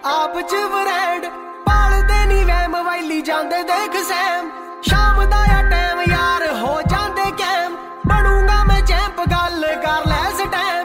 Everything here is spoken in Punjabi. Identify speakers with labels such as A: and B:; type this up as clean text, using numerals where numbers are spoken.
A: ਆਪ ਚ ਵਰੈਂਡ ਪਾਲਦੇ ਨੀ ਵਹਿਮ ਵੈਲੀ ਜਾਂਦੇ ਦੇਖ ਸੈਮ ਸ਼ਾਮ ਦਾ